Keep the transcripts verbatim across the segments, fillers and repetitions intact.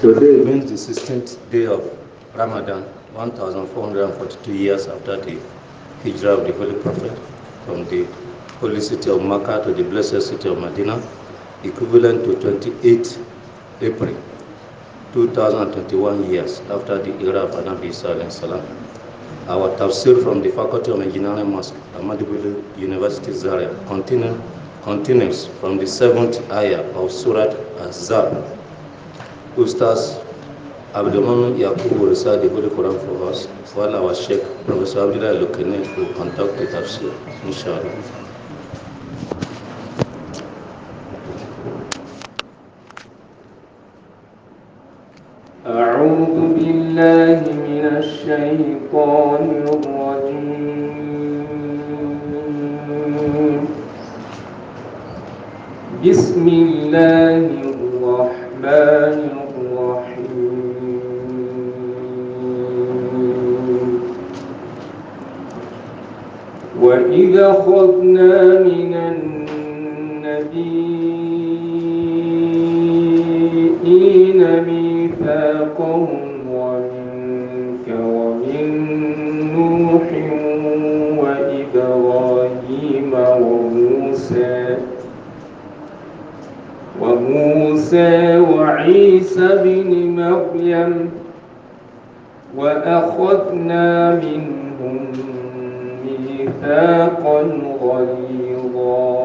Today means the sixteenth day of Ramadan, one thousand four hundred forty-two years after the hijrah of the Holy Prophet from the holy city of Makkah to the blessed city of Medina, equivalent to twenty-eighth April two thousand twenty-one years after the era of Anabi Isa alayhi salam. Our tafsir from the Faculty of Engineering Mosque, Ahmadu Bello University Zaria, continue, continues from the seventh ayah of Surat Az-Zar. Ustaz Abdulmumin Yaqub will recite the Holy Quran for us, while our Sheikh, Professor Abdullah Lukene, will conduct the tafsir, inshallah. أعوذ بالله من الشيطان الرجيم. بسم الله الرحمن الرحيم. وإذا أخذنا من النبيين ميثاقهم ومنك ومن نوح وإبراهيم وموسى وموسى وعيسى بن مريم وأخذنا منهم ميثاقا غليظا.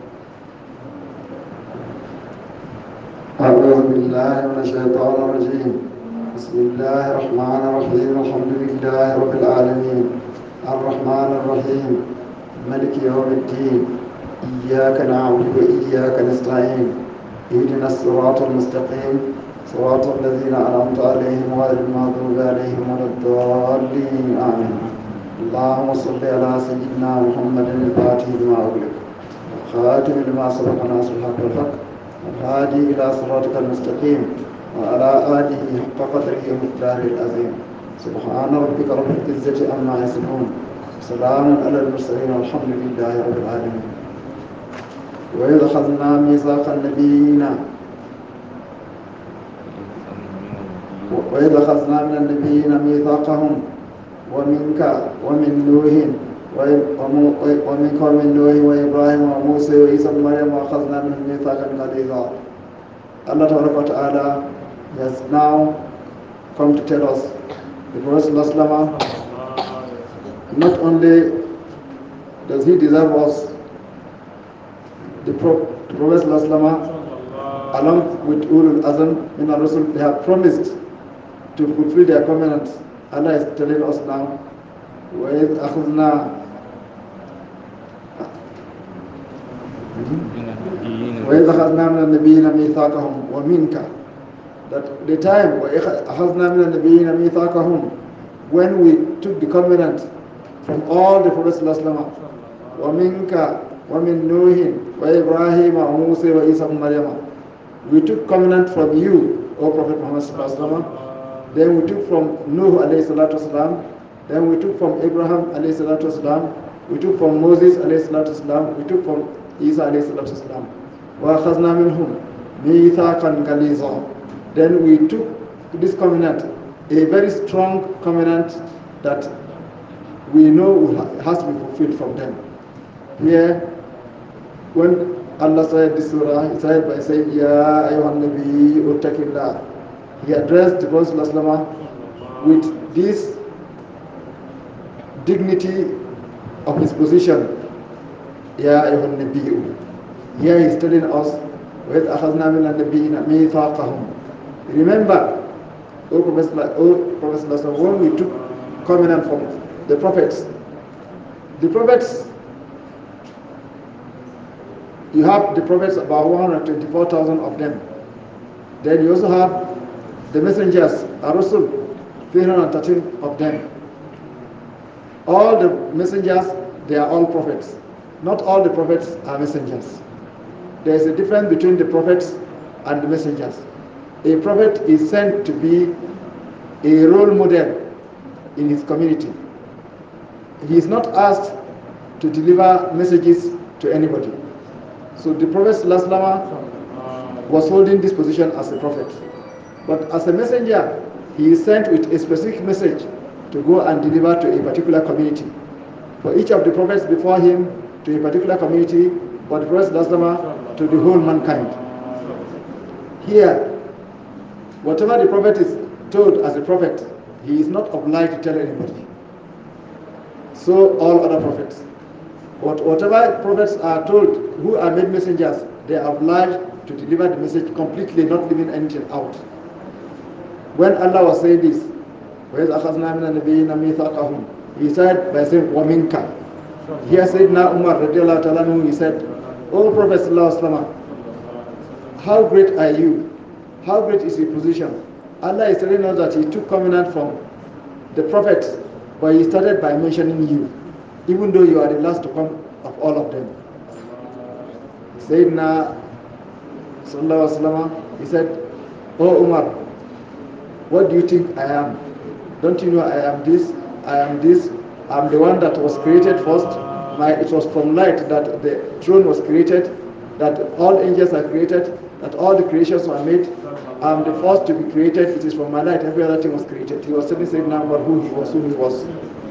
أعوذ بالله من الشيطان الرجيم. بسم الله الرحمن الرحيم. الحمد لله رب العالمين الرحمن الرحيم ملك يوم الدين. إياك نعبد وإياك نستعين. اهدنا الصراط المستقيم صراط الذين أنعمت عليهم غير المغضوب عليهم ولا الضالين آمين. اللهم صل على سيدنا محمد الفاتح لما أغلق والخاتم لما سبق ناصر الحق والحق والهادي إلى صراطك المستقيم وعلى آله حق قدره ومقداره العظيم. سبحان ربك رب العزة عما يصفون سلام على المرسلين والحمد لله رب العالمين. وإذ أخذنا ميثاق النبيين وإذ أخذنا من النبيين ميثاقهم ومنك ومن نوح ومنك ومن نوح وإبراهيم وموسى وعيسى بن مريم وأخذنا منهم ميثاقا غليظا. Allah Ta'ala has now come to tell us the Prophet not only does he deserve us, the Prophet along with Ulul Azm min al-Rusul, they have promised to fulfill their covenants. Allah is telling us now, وَإِذْ أَخَذْنَا وَإِذْ أَخَذْنَا مِنَ النَّبِيِّينَ مِيثَاقَهُمْ وَمِنْكَ, that the time وَأَخَذْنَا مِنَ النَّبِيِّينَ مِيثَاقَهُمْ, when we took the covenant from all the Prophets وَمِنْكَ وَمِنْ نُوحٍ وَإِبْرَاهِيمَ وَمُوسَى وَعِيسَى بْنِ مَرْيَمَ, we took covenant from you, O Prophet Muhammad sallallahu alaihi wasallam. Then we took from Nuh alayhi salatu wasalam. Then we took from Abraham alayhi salatu wasalam. We took from Moses alayhi salatu wasalam. We took from Isa alayhi salatu wasalam. وَأَخَذْنَا مِنْهُمْ مِيثَاقًا غَلِيظًا. Then we took this covenant, a very strong covenant that we know has to be fulfilled from them. Here, when Allah said this surah, he said by saying, Ya ayyuhan nabi uttaqillah. He addressed the Prophet with this dignity of his position. Ya ayyuhan nabi. Here he is telling us, وَإِذْ أَخَذْنَا مِنَ النَّبِيِّينَ مِيثَاقَهُمْ. Remember, O Prophet, O Prophet, when we took covenant from the prophets, the prophets, you have the prophets, about one hundred twenty-four thousand of them. Then you also have the messengers, Ar-Rusul, three hundred thirteen of them. All the messengers, they are all prophets. Not all the prophets are messengers. There is a difference between the prophets and the messengers. A prophet is sent to be a role model in his community. He is not asked to deliver messages to anybody. So the Prophet ﷺ was holding this position as a prophet. But as a messenger, he is sent with a specific message to go and deliver to a particular community. For each of the prophets before him to a particular community, but the Prophet to the whole mankind. Here, whatever the prophet is told as a prophet, he is not obliged to tell anybody. So all other prophets. But whatever prophets are told who are made messengers, they are obliged to deliver the message completely, not leaving anything out. When Allah was saying this, وَإِذْ أَخَذْنَا مِنَ النَّبِيِّينَ مِيثَاقَهُم, he said by saying وَمِنْكَ. Here Sayyidina Umar radiallahu ta'ala, he said, O Prophet sallallahu alaihi wasallam, how great are you? How great is your position? Allah is telling us that he took covenant from the prophets, but he started by mentioning you, even though you are the last to come of all of them. Sayyidina sallallahu alaihi wasallam, he said, O Umar, what do you think I am? Don't you know I am this, I am this, I'm the one that was created first. My, it was from light that the throne was created, that all angels are created, that all the creations were made. I'm the first to be created. It is from my light every other thing was created. He was telling Sayyidina about who he was, who he was.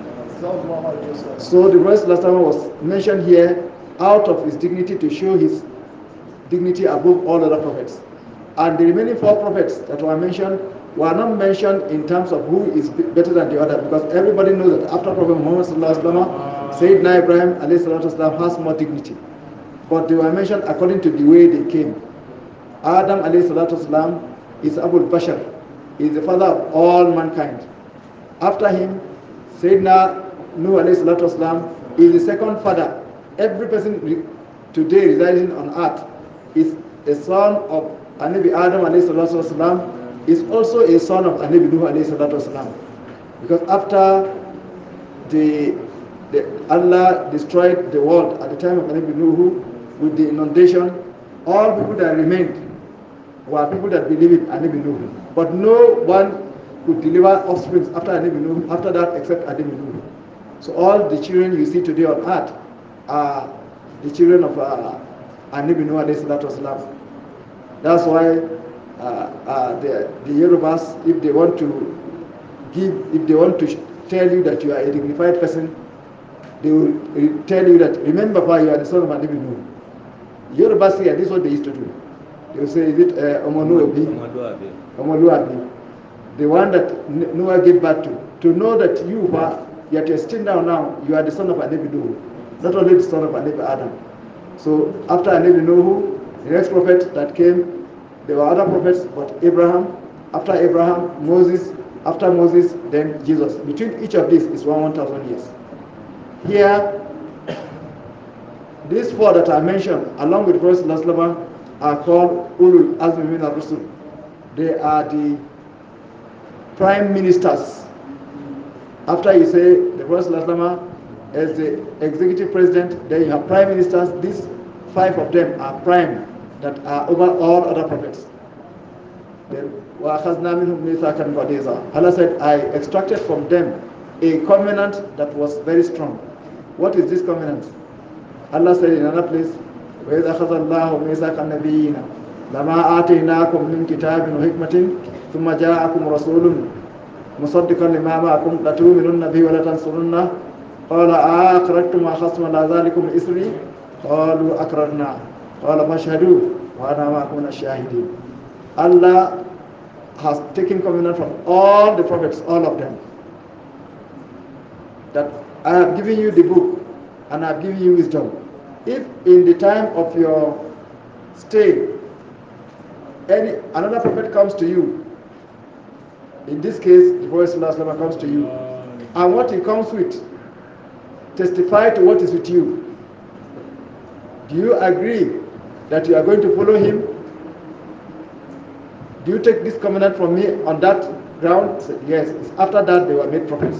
So the Prophet was mentioned here out of his dignity to show his dignity above all other prophets. And the remaining four prophets that were mentioned were not mentioned in terms of who is better than the other, because everybody knows that after Prophet Muhammad sallallahu alaihi wasallam, Sayyidina Ibrahim alayhi salatu wasallam has more dignity. But they were mentioned according to the way they came. Adam alayhi salatu wasallam is Abul Bashar, he is the father of all mankind. After him, Sayyidina Nuh alayhi salatu wasallam is the second father. Every person today residing on earth is a son of Anabi Adam alayhi salatu wasallam, is also a son of Anabi Nuh alayhi salatu wasallam. Because after the, the Allah destroyed the world at the time of Anabi Nuh with the inundation, all people that remained were people that believed in Anabi Nuh. But no one could deliver offspring after Anabi Nuh, after that except Anabi Nuh. So all the children you see today on earth are the children of uh, Anabi Nuh alayhi salatu wasallam. That's why uh, uh, the, the Yorubas, if they want to give, if they want to tell you that you are a dignified person, they will tell you that, remember, pa, you are the son of Anabi Nuh. Yorubas here, this is what they used to do. They will say, is it Omonuabi? Omoluabi. The one that Noah gave birth to. To know that you are, yet you're still down now, you are the son of Anabi Nuh, not only the son of Anabi Adam. So after Anabi Nuh, the next prophet that came, there were other prophets, but Abraham, after Abraham, Moses, after Moses, then Jesus. Between each of these is one thousand years. Here, these four that I mentioned, along with Prophet ﷺ, are called Ulul Azmi min al-Rusul. They are the prime ministers. After you say the Prophet ﷺ as the executive president, then you have prime ministers. These five of them are prime, that are over all other prophets. Then Allah said, I extracted from them a covenant that was very strong. What is this covenant? Allah said in another place, وَإِذْ أَخَذَ اللَّهُ مِيثَاقَ النَّبِيِّينَ لَمَا آتَيْنَاكُم مِّن كِتَابٍ وَحِكْمَةٍ ثُمَّ جَاءَكُمْ رَسُولٌ مُصَدِّقًا لِمَا مَعَكُمْ لَتُؤْمِنُنَّ بِهِ وَلَتَنصُرُنَّهُ قَالَ أَأَقْرَرْتُمْ وَأَخَذْتُمْ عَلَىٰ ذَٰلِكُمْ إِصْرِي قَالُوا أَقْرَرْنَا قَالَ فَاشْهَدُوا وَأَنَا مَعَكُمْ مِنَ الشَّاهِدِينَ. Allah has taken covenant from all the prophets, all of them, that I have given you the book and I have given you wisdom. If in the time of your stay, any another prophet comes to you, in this case, the Prophet ﷺ comes to you, and what he comes with, testify to what is with you. Do you agree that you are going to follow him? Do you take this covenant from me on that ground? Said, yes. After that, they were made prophets.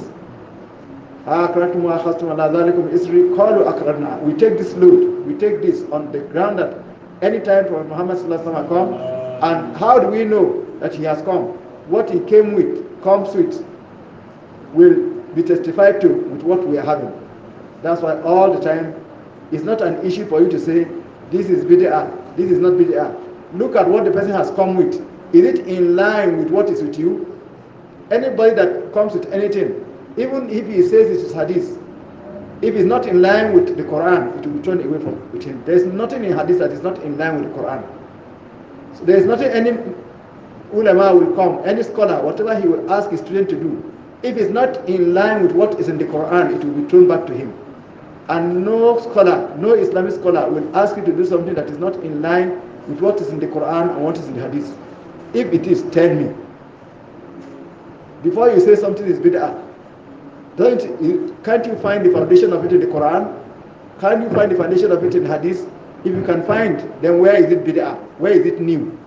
We take this load, we take this on the ground that any time Prophet Muhammad sallallahu come, and how do we know that he has come? What he came with, comes with, will be testified to with what we are having. That's why all the time, it's not an issue for you to say, this is bid'ah, this is not bid'ah. Look at what the person has come with. Is it in line with what is with you? Anybody that comes with anything, even if he says it is hadith, if it's not in line with the Quran, it will be turned away from with him. There is nothing in hadith that is not in line with the Quran. So there is nothing any ulama will come, any scholar, whatever he will ask his student to do, if it's not in line with what is in the Quran, it will be thrown back to him. And no scholar, no Islamic scholar will ask you to do something that is not in line with what is in the Quran and what is in the hadith. If it is, tell me. Before you say something is bid'ah, don't you, can't you find the foundation of it in the Quran? Can't you find the foundation of it in hadith? If you can find, then where is it bid'ah? Where is it new?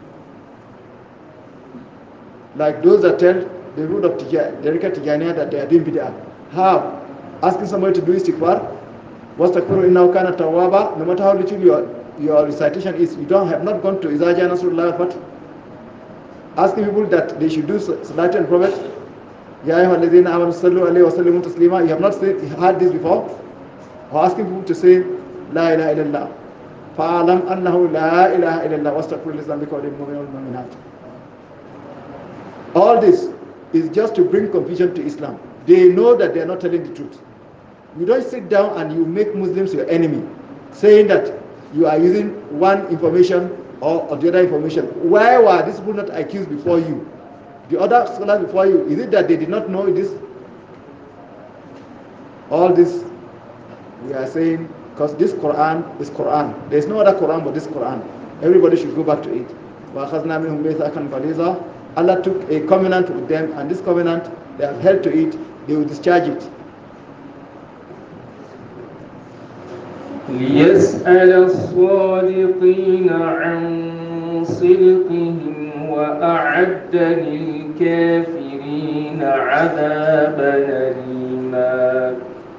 Like those that tell the rule of Tijaniya, the Rika Tijaniya, that they are doing bid'ah. How? Asking somebody to do istighfar? وَاسْتَغْفِرُوا إِنَّهُ كَانَ تَوَّابًا. No matter how little your, your recitation is, you don't have not gone to إِذَا جَاءَ نَصْرُ اللَّهِ وَالْفَتْحُ. Asking people that they should do Salat and Prophet. يَا أَيُّهَا الَّذِينَ آمَنُوا صَلُّوا عَلَيْهِ وَسَلِّمُوا تَسْلِيمًا. You have not said, heard this before? Or asking people to say La ilaha illallah. فَأَعْلَمْ أَنَّهُ لَا إِلَهَ إِلَّا اللَّهُ وَاسْتَغْفِرْ لِذَنبِكَ وَلِلْمُؤْمِنِينَ وَالْمُؤْمِنَاتِ. All this is just to bring confusion to Islam. They know that they are not telling the truth. You don't sit down and you make Muslims your enemy, saying that you are using one information or, or the other information. Why were these people not accused before you? The other scholars before you, is it that they did not know this? All this, we are saying, because this Quran is Quran. There is no other Quran but this Quran. Everybody should go back to it. Allah took a covenant with them, and this covenant, they have held to it, they will discharge it. ليسأل الصادقين عن صدقهم وأعد للكافرين عذابا أليما.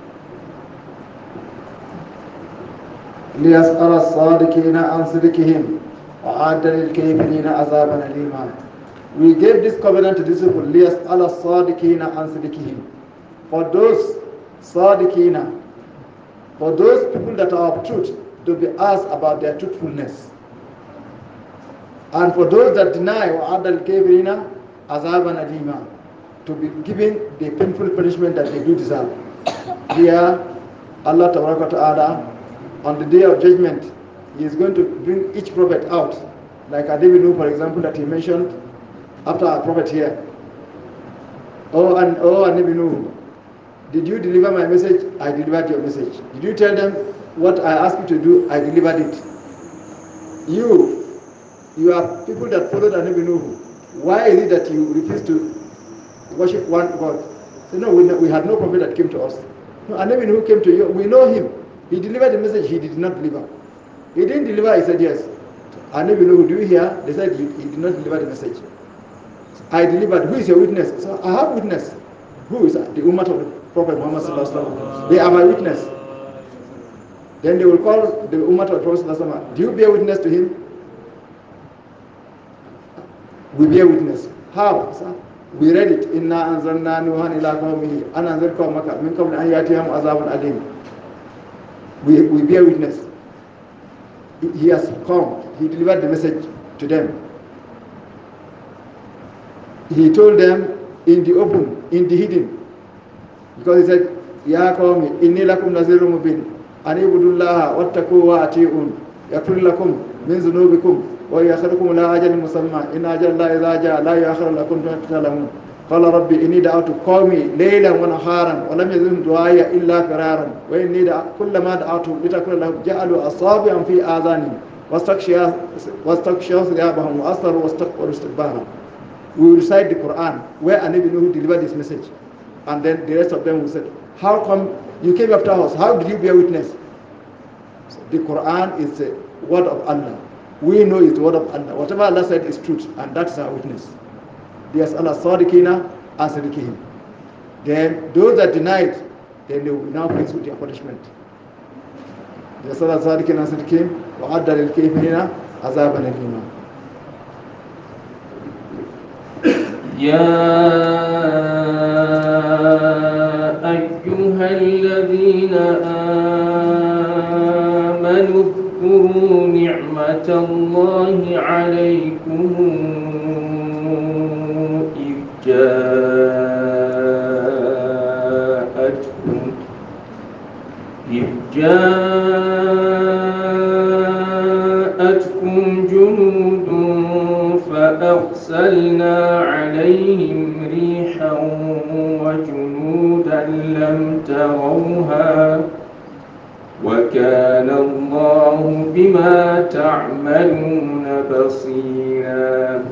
ليسأل الصادقين عن صدقهم وأعد للكافرين عذابا أليما. We gave this covenant to these people, ليسأل الصادقين عن صدقهم. For those صادقين, for those people that are of truth, to be asked about their truthfulness. And for those that deny, وَعَدَّ الْكَافِرِينَ عَذَابًا أَلِيمًا, to be given the painful punishment that they do deserve. Here, Allah Ta'ala, on the day of judgment, He is going to bring each prophet out. Like Adi bin Nuh, for example, that he mentioned after our prophet here. Oh, and oh, Adi bin Nuh, did you deliver my message? I delivered your message. Did you tell them what I asked you to do? I delivered it. You, you are people that followed Adi bin Nuh. Why is it that you refuse to worship one God? So no, we, we had no prophet that came to us. No, Adi bin Nuh came to you. We know him. He delivered the message. He did not deliver. He didn't deliver. He said yes. Adi bin Nuh, do you hear? They said he, he did not deliver the message. I delivered. Who is your witness? So I have witness. Who is that? The ummah of the Prophet Muhammad sallallahu alaihi wasallam. They are my witness. Then they will call the ummah of the Prophet sallallahu alaihi wasallam. Do you bear witness to him? We bear witness. How? Sir? We read it. Inna anzalna nuhan ila qawmihi an anzir qawmaka min qabli an yatihim azabun alim. We we bear witness. He has come. He delivered the message to them. He told them in the open, in the hidden. Because he said, Ya qawmi, inni lakum nazirun mubin, an ibudullaha wattaqu wa ati'un, yaghfir lakum min dhunubikum, wa yakhluqukum la ajalin musamma, in ajal la idha jaa la yakhir lakum ta'lamun. Qala rabbi inni da'atu qawmi laylan wa naharan, wa lam yazidhum du'aya illa firaran, wa inni kullama da'atu litakuna lahum ja'alu asabi'an fi adhanihim, wastaghshiya wastaghshiya thiyabahum wa asraru wastakbaru istikbaran. We will recite the Quran where Anabi Nuhu delivered his message, and then the rest of them will say, how come you came after us? How did you bear witness? So the Quran is the word of Allah. We know it's the word of Allah. Whatever Allah said is truth, and that is our witness. Yes, Allah Sadiqina and Sadiqihim. Then those that denied, then they will be now faced with their punishment. Yes, Allah Sadiqina and Sadiqihim وَعَدَّ لِلْكَافِرِينَ عَذَابًا أَلِيمًا. يا أيها الذين آمنوا اذكروا نعمة الله عليكم جاءتكم إذ جاءتكم جنود فأرسلنا عليهم ريحا وجنودا لم تروها وكان الله بما تعملون بصيرا.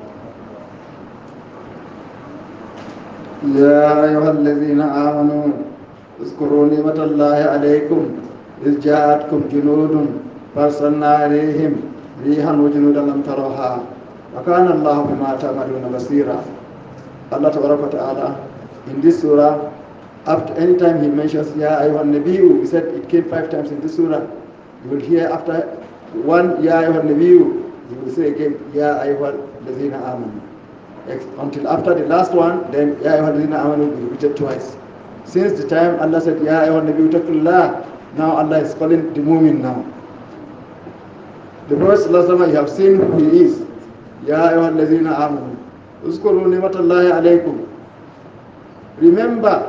يا أيها الذين آمنوا اذكروا نعمة الله عليكم إذ جاءتكم جنود فأرسلنا عليهم ريحا وجنودا لم تروها وكان الله بما تعملون بصيرا. Allah Tabaraka Ta'ala in this surah, after any time he mentions Ya Ayyuhan Nabiyyu, he said it came five times in this surah. You will hear after one Ya Ayyuhan Nabiyyu, he will say again Ya Ayyuhal Lazina Amanu. Until after the last one, then Ya Ayyuhal Lazina Amanu will be repeated twice. Since the time Allah said Ya Ayyuhan Nabiyyu Taqullah, now Allah is calling the Mu'min now. The Prophet ﷺ, you have seen who he is. Ya Ayyuhal Lazina Amanu. Uzkuru ni'matallahi alaykum. Remember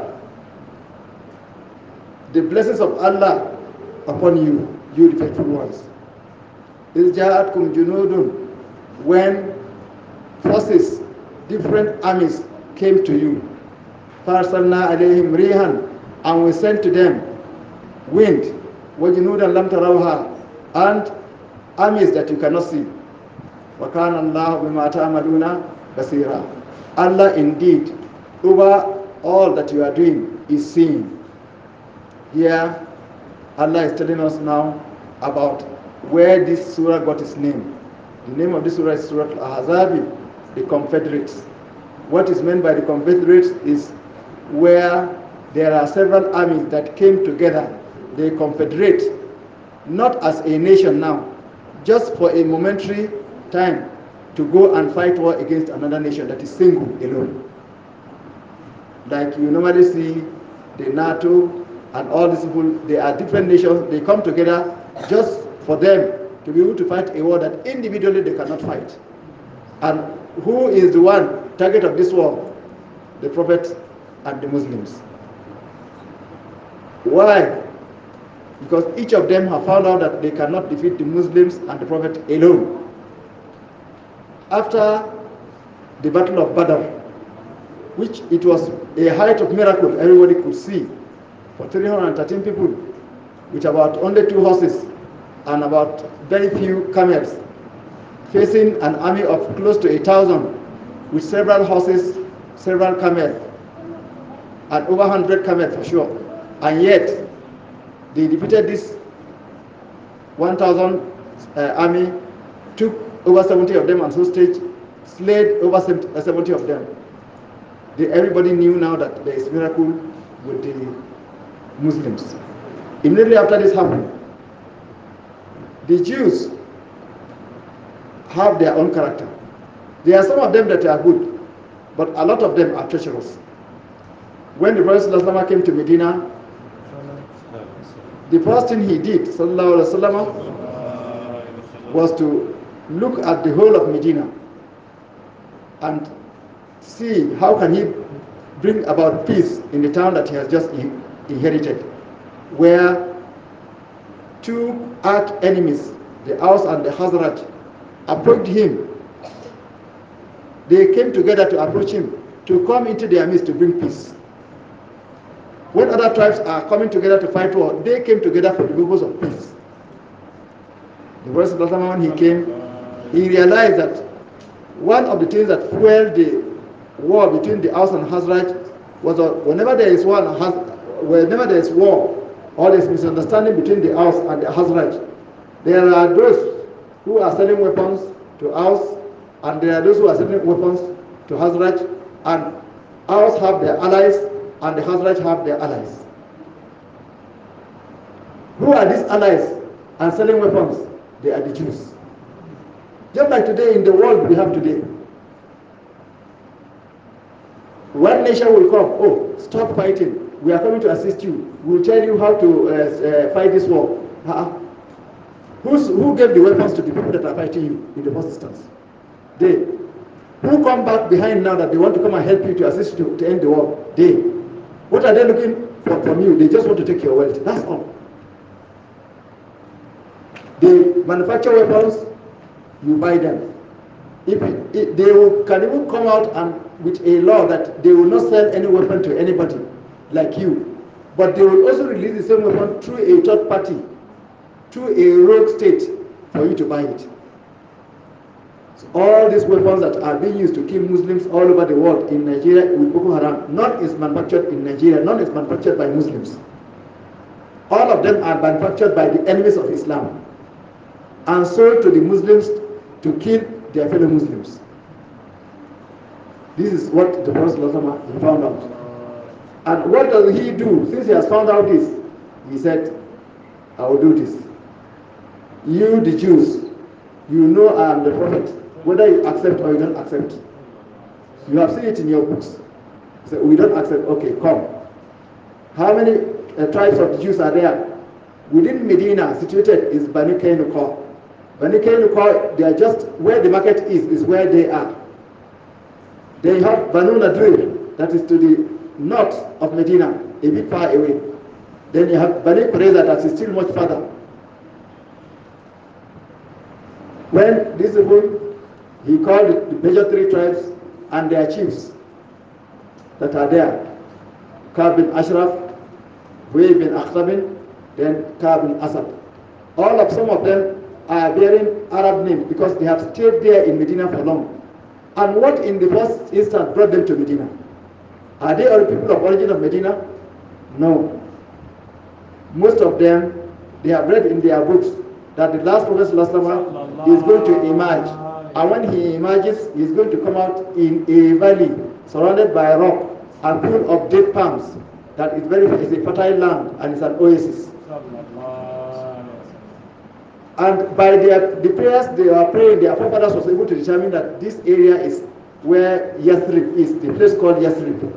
the blessings of Allah upon you, you the faithful ones. Iz ja'atkum junudun, when forces, different armies came to you. Farsalna alayhim rihan, and we sent to them wind, wa junudan lam tarawha, and armies that you cannot see. Wa kana Allahu bima ta'maluna basira. Allah indeed over all that you are doing is seeing. Here Allah is telling us now about where this surah got its name. The name of this surah is Surah Al-Ahzab, the Confederates. What is meant by the Confederates is where there are several armies that came together. They confederate, not as a nation now, just for a momentary time to go and fight war against another nation that is single, alone. Like you normally see the NATO and all these people, they are different nations, they come together just for them to be able to fight a war that individually they cannot fight. And who is the one target of this war? The Prophet and the Muslims. Why? Because each of them have found out that they cannot defeat the Muslims and the Prophet alone. After the Battle of Badr, which it was a height of miracle everybody could see, for three hundred thirteen people, with about only two horses and about very few camels, facing an army of close to a thousand, with several horses, several camels, and over one hundred camels for sure. And yet, they defeated this one thousand uh, army, took over seventy of them on hostage, slayed over seventy of them. They, everybody knew now that there is miracle with the Muslims. Immediately after this happened, the Jews have their own character. There are some of them that are good, but a lot of them are treacherous. When the Prophet ﷺ came to Medina, the first thing he did, sallallahu alaihi wasallam, was to look at the whole of Medina and see how can he bring about peace in the town that he has just inherited, where two arch enemies, the Aus and the Khazraj, approached him. They came together to approach him, to come into their midst to bring peace. When other tribes are coming together to fight war, they came together for the purpose of peace. The Prophet, when he came, he realized that one of the things that fueled the war between the Aus and Khazraj was that whenever there is war, whenever there is war or there is misunderstanding between the Aus and the Khazraj, there are those who are selling weapons to Aus, and there are those who are selling weapons to Khazraj, and Aus have their allies and the Khazraj have their allies. Who are these allies and selling weapons? They are the Jews. Just like today in the world we have today. One nation will come, oh, stop fighting. We are coming to assist you. We will tell you how to uh, uh, fight this war. Uh-uh. Who's, who gave the weapons to the people that are fighting you in the first instance? They. who come back behind now that they want to come and help you to assist you to end the war. They, what are they looking for from you? They just want to take your wealth. That's all. They manufacture weapons, you buy them. If, if they will, can even come out and with a law that they will not sell any weapon to anybody like you, but they will also release the same weapon through a third party, through a rogue state for you to buy it. So all these weapons that are being used to kill Muslims all over the world in Nigeria with Boko Haram, none is manufactured in Nigeria, none is manufactured by Muslims. All of them are manufactured by the enemies of Islam and sold to the Muslims to kill their fellow Muslims. This is what the Prophet he found out. And what does he do? Since he has found out this, he said, I will do this. You, the Jews, you know I am the Prophet, whether you accept or you don't accept. You have seen it in your books. So we don't accept, okay, come. How many uh, tribes of the Jews are there? Within Medina, situated is Banu Kainuqa. Banu Kainuqa, they are just where the market is, is where they are. They have Banu Nadir, that is to the north of Medina, a bit far away. Then you have Banu Qurayza, that is still much further. When this people, he called the major three tribes and their chiefs that are there. Ka'b bin Ashraf, Huyay bin Akhtabin, then Ka'b bin Asad. All of some of them are bearing Arab names because they have stayed there in Medina for long. And what in the first instance brought them to Medina? Are they all people of origin of Medina? No. Most of them, they have read in their books that the last Prophet is going to emerge. And when he emerges, he is going to come out in a valley surrounded by rock and full of date palms. That is very is a fertile land and it's an oasis. And by their, the prayers they are praying, their forefathers was able to determine that this area is where Yathrib is, the place called Yathrib.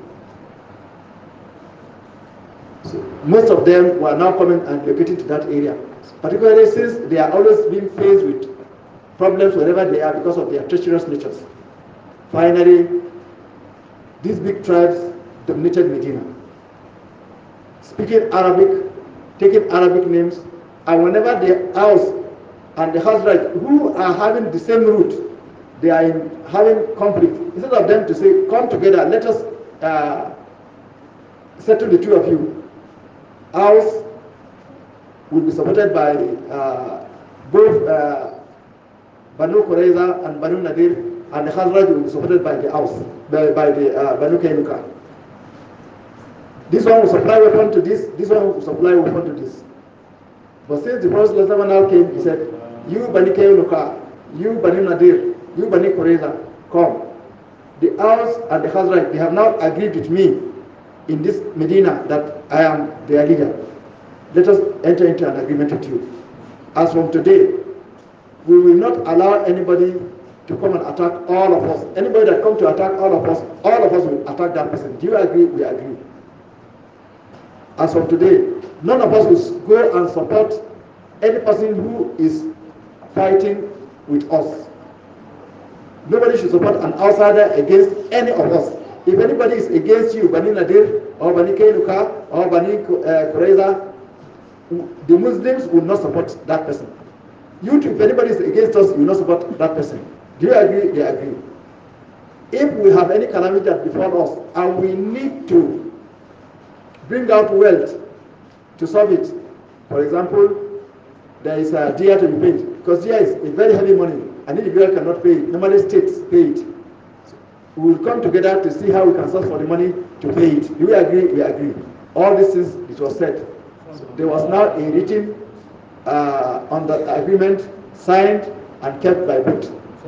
So most of them were now coming and locating to that area, particularly since they are always being faced with problems wherever they are because of their treacherous natures. Finally, these big tribes dominated Medina, speaking Arabic, taking Arabic names, and whenever the house and the Khazraj, who are having the same root, they are in, having conflict. Instead of them to say, come together, let us uh, settle the two of you. Ours will be supported by uh, both uh, Banu Qurayza and Banu Nadir, and the Khazraj will be supported by the Aus, by, by the uh, Banu Kainuqa. This one will supply weapon to this, this one will supply weapon to this. But since the Prophet now came, he said, you Bani Kainuqa, you Bani Nadir, you Bani Qurayza, come. The Aus and the Khazraj, they have now agreed with me in this Medina that I am their leader. Let us enter into an agreement with you. As from today, we will not allow anybody to come and attack all of us. Anybody that comes to attack all of us, all of us will attack that person. Do you agree? We agree. As from today, none of us will go and support any person who is fighting with us. Nobody should support an outsider against any of us. If anybody is against you, Bani Nadir, or Bani Kainuqa, or Bani uh, Qurayza, the Muslims will not support that person. You too, if anybody is against us, you will not support that person. Do you agree? They agree. If we have any calamity that befall us, and we need to bring out wealth to solve it, for example, there is a diya to be paid, because diya is a very heavy money, and individual cannot pay it. Normally states pay it. So we will come together to see how we can source for the money to pay it. Do we agree? We agree. All this is, it was said. So there was now a written uh, on the agreement, signed and kept by both.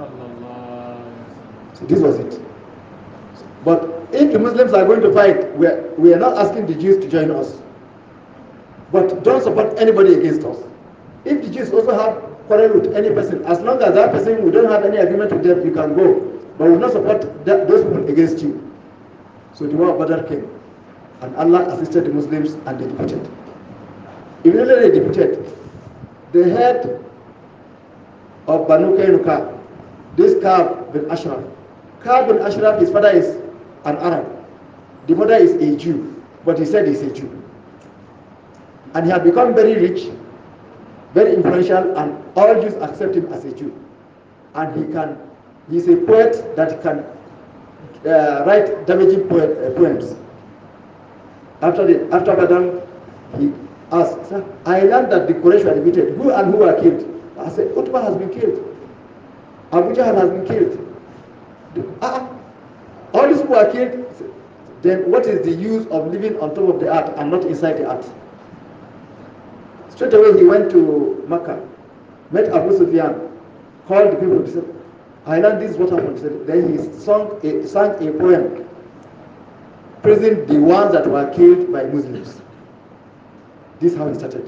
So this was it. But if the Muslims are going to fight, we are, we are not asking the Jews to join us. But don't support anybody against us. If the Jews also have quarrel with any person, as long as that person, we don't have any agreement with them, you can go. But we will not support that, those people against you. So the war of Badr came. And Allah assisted the Muslims and they defeated. Immediately they defeated. The head of Banu Kainuqa, this Ka'b bin Ashraf, Ka'b bin Ashraf, his father is an Arab. The mother is a Jew, but he said he's a Jew. And he had become very rich, very influential, and all Jews accept him as a Jew. And he can, he's a poet that can uh, write damaging poet, uh, poems. After the after Badr, he asked, "Sir, I learned that the Quraysh were defeated. Who and who were killed?" I said, "Utbah has been killed. Abu Jahl has been killed. Ah, all these people are killed. Then what is the use of living on top of the earth and not inside the earth?" Straight away he went to Mecca, met Abu Sufyan, called the people. He said, "I learned this is what happened." Then he sung a, sang a poem praising the ones that were killed by Muslims. This is how he started.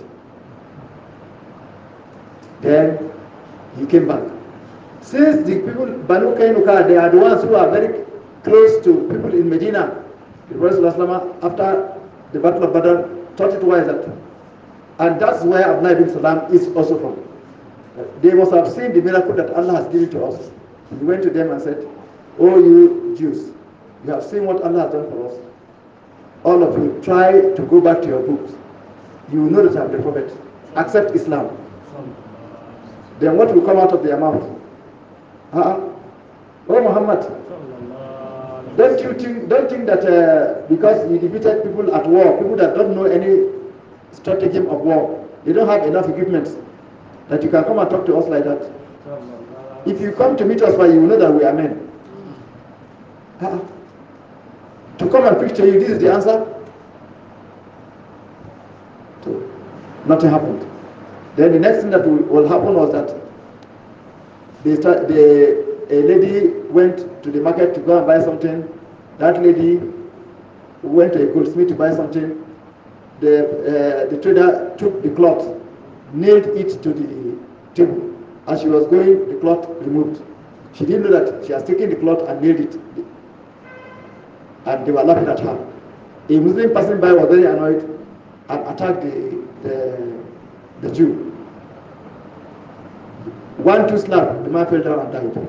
Then he came back. Since the people, Banu Kainuka, they are the ones who are very close to people in Medina, the Prophet after the Battle of Badr taught it wise that, and that's where Abdullah ibn Salam is also from. They must have seen the miracle that Allah has given to us. He went to them and said, "Oh, you Jews, you have seen what Allah has done for us. All of you, try to go back to your books. You will know that I am the Prophet. Accept Islam." Then what will come out of their mouth? Uh-uh. Oh Muhammad, don't you think, don't think that uh, because you defeated people at war, people that don't know any stratagem of war, they don't have enough equipment, that you can come and talk to us like that. If you come to meet us, you will know that we are men. Uh-uh. To come and preach to you, this is the answer? So, nothing happened. Then the next thing that will, will happen was that they start, the, a lady went to the market to go and buy something. That lady went to a goldsmith to buy something. The, uh, the trader took the cloth, nailed it to the table. As she was going, the cloth removed. She didn't know that she has taken the cloth and nailed it. And they were laughing at her. A Muslim passing by was very annoyed and attacked the, the, the Jew. One, two slap, the man fell down and died.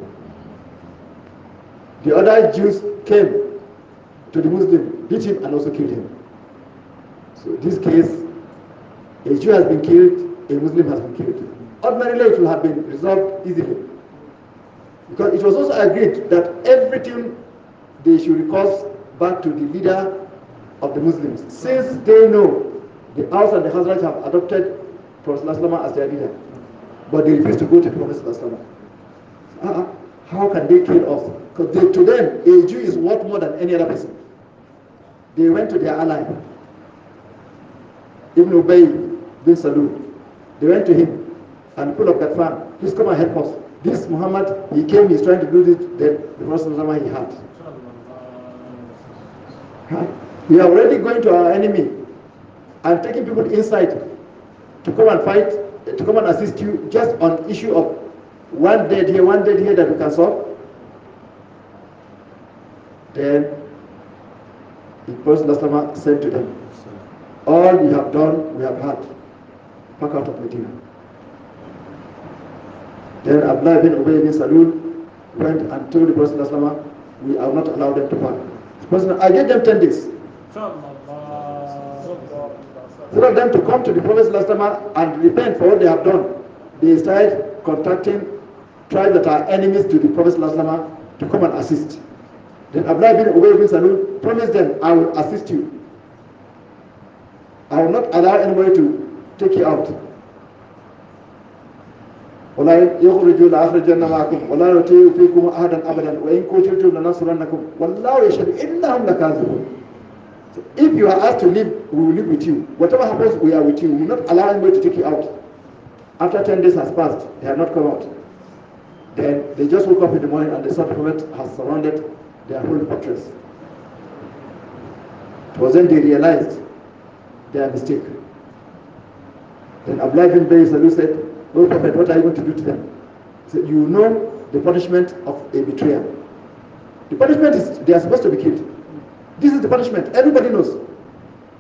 The other Jews came to the Muslim, beat him and also killed him. So in this case, a Jew has been killed, a Muslim has been killed. Ordinarily it will have been resolved easily. Because it was also agreed that everything they should recourse back to the leader of the Muslims, since they know the Aus and the Khazraj have adopted Prophet as their leader, but they refuse to go to the Prophet. Uh-uh. How can they kill us? Because to them, a Jew is worth more than any other person. They went to their ally, Ibn Ubay bin Salul. They went to him and pulled up that fan. Please come and help us. This Muhammad, he came, he's trying to do this, then the Prophet he had. Right? We are already going to our enemy and taking people inside to come and fight, to come and assist you just on issue of one dead here, one dead here that we can solve. Then the Prophet said to them, all you have done, we have had. Pack out of Medina. Then Abdullah bin Ubay bin Salul went and told the Prophet, we have not allowed them to pack. The Prophet, I gave them ten days. Instead of them to come to the Prophet and repent for what they have done, they started contacting tribes that are enemies to the Prophet to come and assist. Then Abdullah bin Ubay bin Salul promised them, I will assist you. I will not allow anybody to take you out. ولا يخرجون أخرجنا معكم ولا يطيعوا فيكم أحدا أبدا وإن قتلتم لننصرنكم والله يشهد إنهم لكاذبون. If you are asked to leave, we will live with you. Whatever happens, we are with you. We will not allow anybody to take you out. After ten days has passed, they have not come out. Then they just woke up in the morning and the South Prophet has surrounded their whole fortress. It was then they realized their mistake. Then Abdullah bin Ubay bin Salul said, "O Prophet, what are you going to do to them?" He said, "You know the punishment of a betrayer. The punishment is they are supposed to be killed. This is the punishment. Everybody knows.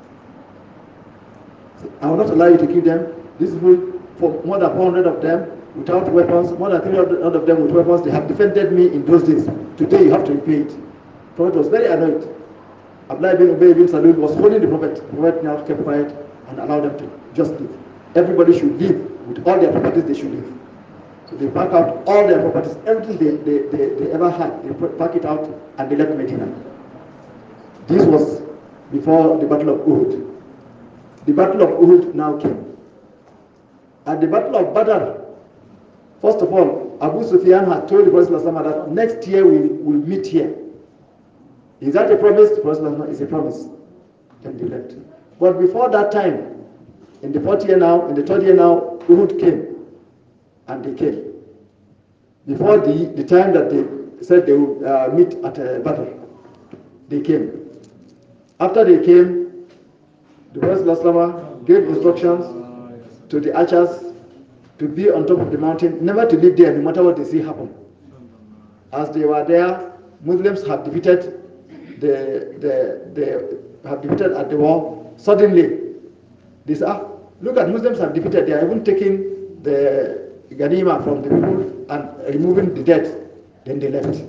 I will not allow you to kill them. This is for more than four hundred of them. without weapons, more than three hundred of them with weapons. They have defended me in those days. Today you have to repay it. The Prophet was very annoyed. Abdullah bin Ubay bin Salul was holding the Prophet. The Prophet now kept quiet and allowed them to just leave. Everybody should leave with all their properties. They should leave. So they pack out all their properties, everything they, they, they, they ever had. They pack it out and they left Medina. This was before the Battle of Uhud. The Battle of Uhud now came. At the Battle of Badr, first of all, Abu Sufyan had told the Prophet that next year we will meet here. Is that a promise? The Prophet is a promise. Then they left. But before that time, in the fourth year now, in the third year now, Uhud came. And they came. Before the, the time that they said they would uh, meet at a battle, they came. After they came, the Prophet gave instructions to the archers to be on top of the mountain, never to leave there no matter what they see happen. As they were there, Muslims had defeated the, the, the have defeated at the war. Suddenly, they said, ah, look at Muslims have defeated, they are even taking the Ghanima from the people and removing the dead. Then they left.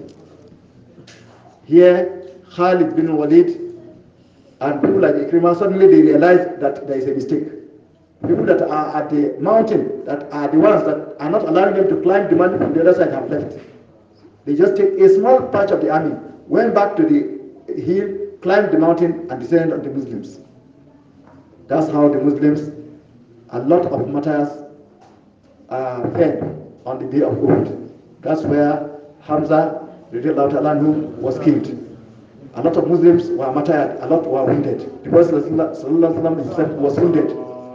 Here, Khalid bin Walid and people like Ikrimah, suddenly they realized that there is a mistake. People that are at the mountain, that are the ones that are not allowing them to climb the mountain from the other side, have left. They just take a small patch of the army, went back to the hill, climbed the mountain, and descended on the Muslims. That's how the Muslims, a lot of martyrs, uh, fell on the day of Uhud. That's where Hamza radiallahu was killed. A lot of Muslims were martyred, a lot were wounded. The Prophet himself was wounded.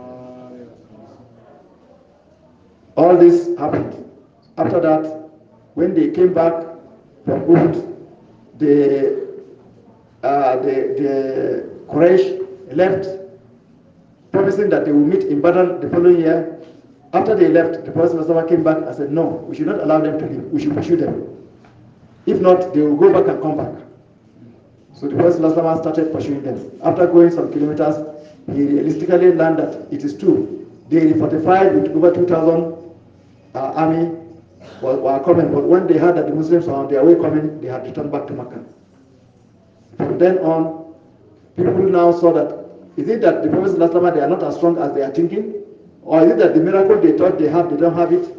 All this happened. After that, when they came back from Uhud, the, uh, the, the Quraysh left, promising that they will meet in Badr the following year. After they left, the Prophet came back and said, no, we should not allow them to leave. We should pursue them. If not, they will go back and come back. So the Prophet started pursuing them. After going some kilometers, he realistically learned that it is true. They fortified with over two thousand uh, army were, were coming, but when they heard that the Muslims were on their way coming, they had returned back to Mecca. From then on, people now saw that, is it that the Prophet they are not as strong as they are thinking? Or is it that the miracle they thought they have, they don't have it?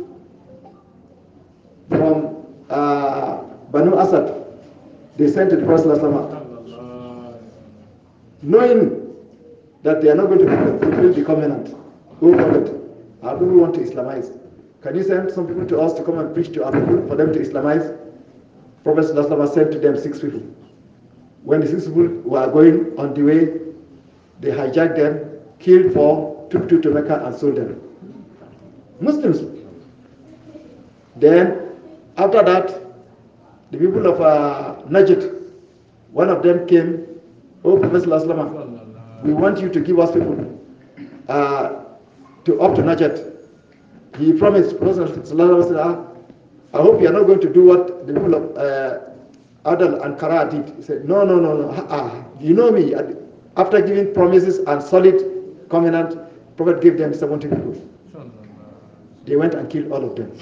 From uh, Banu Asad, they sent to the Prophet knowing that they are not going to fulfill the covenant. Oh Prophet, our people want to Islamize. Can you send some people to us to come and preach to our people for them to Islamize? Prophet sent to them six people. When the six people were going on the way, they hijacked them, killed four, took two to Mecca and sold them. Muslims. Then, after that, the people of uh, Najd, one of them came, oh Prophet, we want you to give us people uh, to up to Najd. He promised, Prophet said, I hope you are not going to do what the people of uh, Adal and Kara did. He said, no, no, no, no, uh, you know me. After giving promises and solid covenant, Prophet gave them seventy people. They went and killed all of them.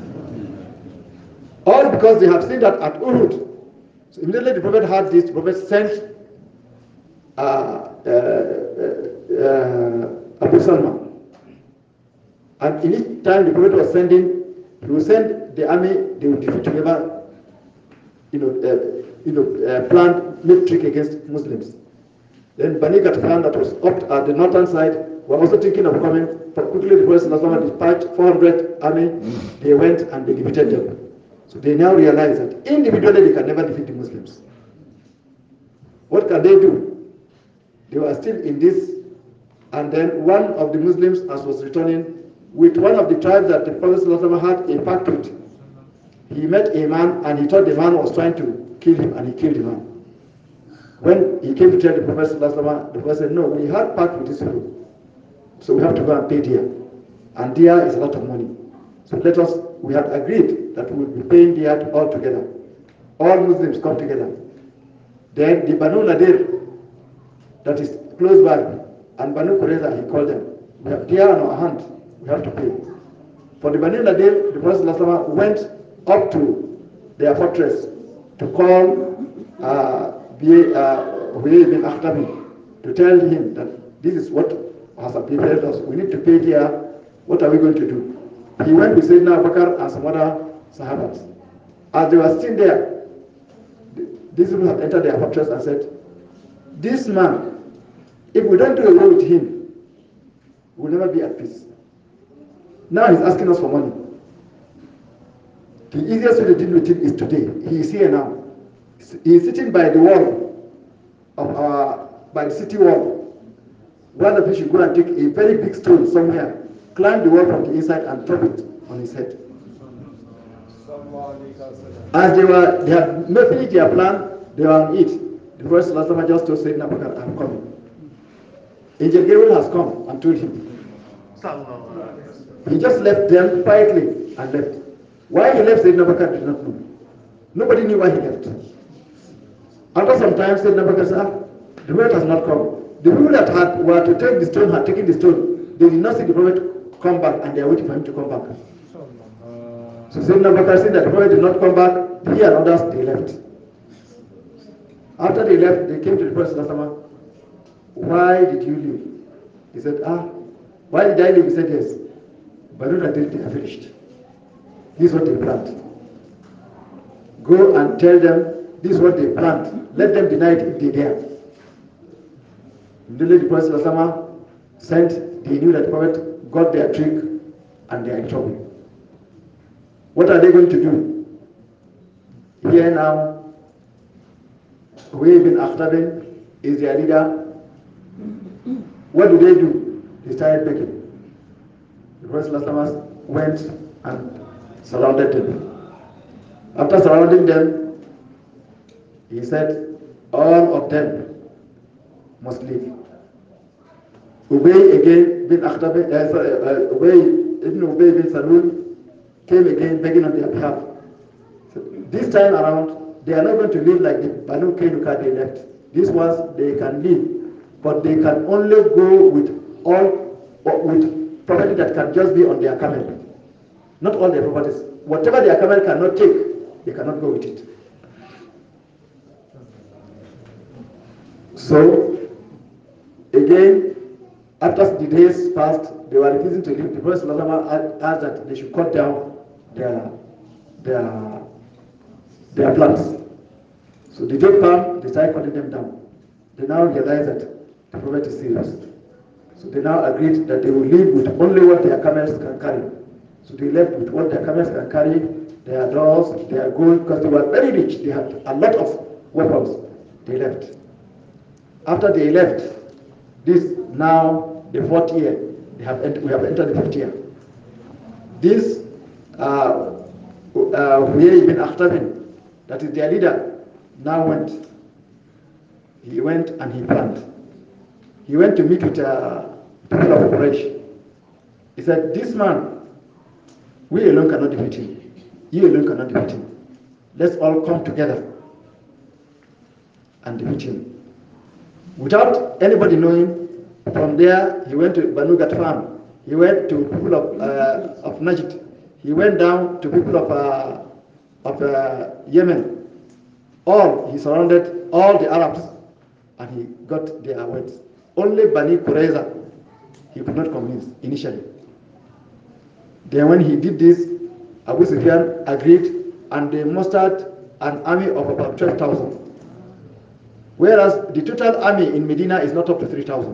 All because they have seen that at Uhud. So immediately the Prophet had this, the Prophet sent uh, uh, uh, uh, Abu Salma. And in each time the Prophet was sending, he would send the army, they would defeat whoever, you know, uh, you know, uh, planned military against Muslims. Then Bani Ghatfan, that was up at the northern side, were also thinking of coming. But quickly the Prophet dispatched four hundred army, they went and they defeated them. So they now realize that individually they can never defeat the Muslims. What can they do? They were still in this, and then one of the Muslims, as was returning, with one of the tribes that the Prophet had a pact with, he met a man and he thought the man was trying to kill him, and he killed the man. When he came to tell the Prophet, the Prophet said, no, we had pact with this people, so we have to go and pay dia. And dia is a lot of money. So let us, we had agreed that we will be paying dia all together. All Muslims come together. Then the Banu Nadir, that is close by, and Banu Qurayza, he called them. We have dia on our hand, we have to pay. For the Bani Nadir, the Prophet ﷺ went up to their fortress to call uh, Huyay bin Akhtabi to tell him that this is what has prepared us. We need to pay here. What are we going to do? He went with Sayyidina Abu Bakr and some other Sahabas. As they were still there, these people had entered their fortress and said, this man, if we don't do away with him, we'll never be at peace. Now he's asking us for money. The easiest way to deal with him is today. He is here now. He is sitting by the wall of our, by the city wall. One of you should go and take a very big stone somewhere, climb the wall from the inside and drop it on his head. As they were, they had finished their plan, they were on it. The Prophet ﷺ just told Sayyidina Abu Bakr, I'm coming. Angel Gabriel has come and told him. He just left them quietly and left. Why he left, Sayyidina Abu Bakr did not know. Nobody knew why he left. After some time, Sayyidina Abu Bakr said, ah, the Prophet has not come. The people that had, were to take the stone had taken the stone. They did not see the Prophet come back, and they are waiting for him to come back. So Sayyidina Abu Bakr said that the Prophet did not come back. He and others, they left. After they left, they came to the Prophet, why did you leave? He said, ah, why did I leave? He said, yes. But not until they are finished. This is what they planned. Go and tell them this is what they planned. Let them deny it if they dare. Immediately the Prophet sent, they knew that the Prophet got their trick and they are in trouble. What are they going to do? Here now, Huyay bin Akhtab is their leader. What do they do? They started begging. The Prophet went and surrounded them. After surrounding them, he said, all of them must leave. Ubay again bin Akhtab, uh, uh, Ubay, Ibn Ubay bin Salul came again begging on their behalf. So this time around, they are not going to live like the Banu Kainuka they left. These ones, they can live, but they can only go with all, with property that can just be on their camel. Not all their properties. Whatever their camel cannot take, they cannot go with it. So, again, after the days passed, they were refusing to leave. The Prophet asked that they should cut down their their their plants. So the date palm, they started cutting them down. They now realized that the Prophet is serious. So they now agreed that they will live with only what their camels can carry. So they left with what their camels can carry, their doors, their gold, because they were very rich. They had a lot of weapons. They left. After they left, this now the fourth year, they have ent- we have entered the fifth year. This uh, uh, Huyay bin Akhtab, that is their leader, now went. He went and he planned. He went to meet with uh, people of Quraysh. He said, this man, we alone cannot defeat him. You alone cannot defeat him. Let's all come together and defeat him. Without anybody knowing, from there he went to Banu Ghatfan. He went to people of, uh, of Najd. He went down to people of, uh, of uh, Yemen. All, he surrounded all the Arabs and he got their words. Only Bani Qurayza he could not convince initially. Then when he did this, Abu Sufyan agreed and they mustered an army of about twelve thousand. Whereas the total army in Medina is not up to three thousand.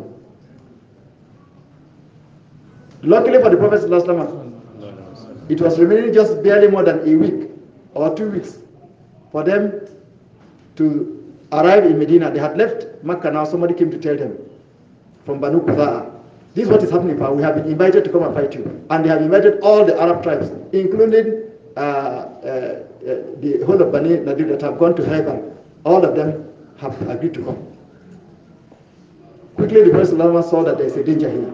Luckily for the Prophet ﷺ, it was remaining just barely more than a week or two weeks for them to arrive in Medina. They had left Makkah now, somebody came to tell them from Banu Quza'a, this is what is happening, we have been invited to come and fight you. And they have invited all the Arab tribes, including uh, uh, uh, the whole of Bani Nadir that have gone to Khaybar. All of them have agreed to come. Quickly the Prophet ﷺ saw that there is a danger here.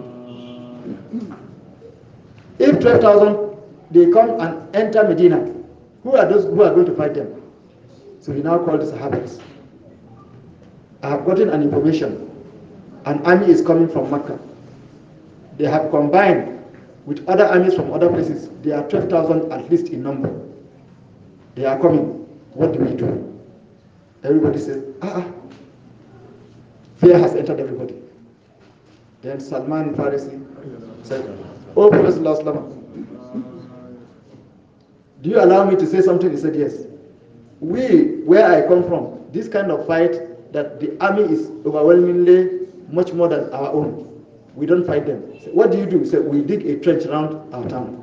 If twelve thousand, they come and enter Medina, who are those who are going to fight them? So he now called the Sahabas. I have gotten an information. An army is coming from Makkah. They have combined with other armies from other places. They are twelve thousand at least in number. They are coming. What do we do? Everybody says, ah, ah. Fear has entered everybody. Then Salman Farisi said, oh, Prophet Sallallahu, do you allow me to say something? He said, yes. We, where I come from, this kind of fight that the army is overwhelmingly much more than our own. We don't fight them. So what do you do? He said, we dig a trench around our town.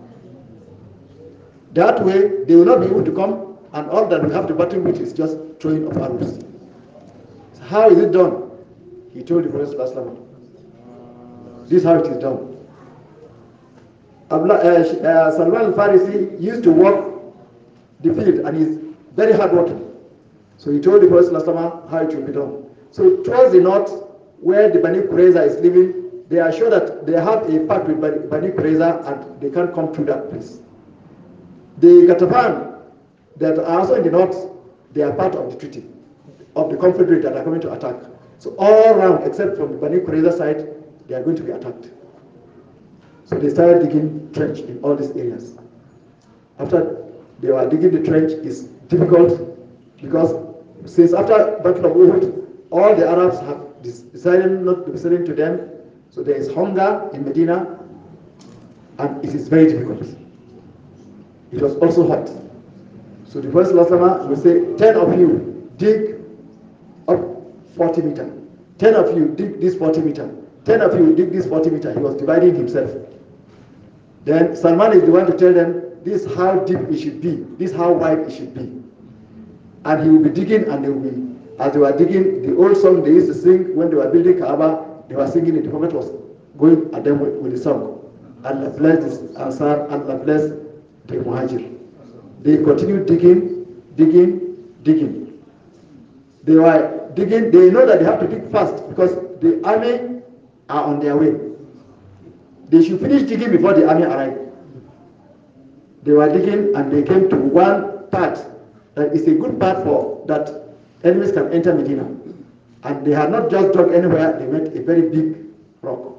That way, they will not be able to come, and all that we have to battle with is just throwing of arrows. So how is it done? He told the Prophet Sallallahu, this is how it is done. Abla, uh, uh, Salman al-Farisi used to walk the field and he's very hard working. So he told the Prophet ﷺ how it should be done. So towards the north, where the Bani Qurayza is living, they are sure that they have a pact with Bani, Bani Qurayza and they can't come through that place. The Ghatafan that are also in the north, they are part of the treaty of the confederate that are coming to attack. So all around, except from the Bani Qurayza side, they are going to be attacked. So they started digging trench in all these areas. After they were digging the trench, it's difficult because since after Battle of Uhud, all the Arabs have decided not to be selling to them. So there is hunger in Medina, and it is very difficult. It was also hot. So the Prophet ﷺ will say, ten of you dig up forty meters. ten of you dig this forty meters. ten of you dig this forty meters. He was dividing himself. Then Salman is the one to tell them, this is how deep it should be. This is how wide it should be. And he will be digging, and they will be, as they were digging, the old song they used to sing when they were building Kaaba, they were singing it. The Prophet was going at them with, with the song. Allah bless this Ansar, Allah bless the Muhajir. They continued digging, digging, digging. They were digging, they know that they have to dig fast because the army are on their way. They should finish digging before the army arrived. They were digging and they came to one part that is a good part for that enemies can enter Medina. And they had not just dug anywhere, they met a very big rock.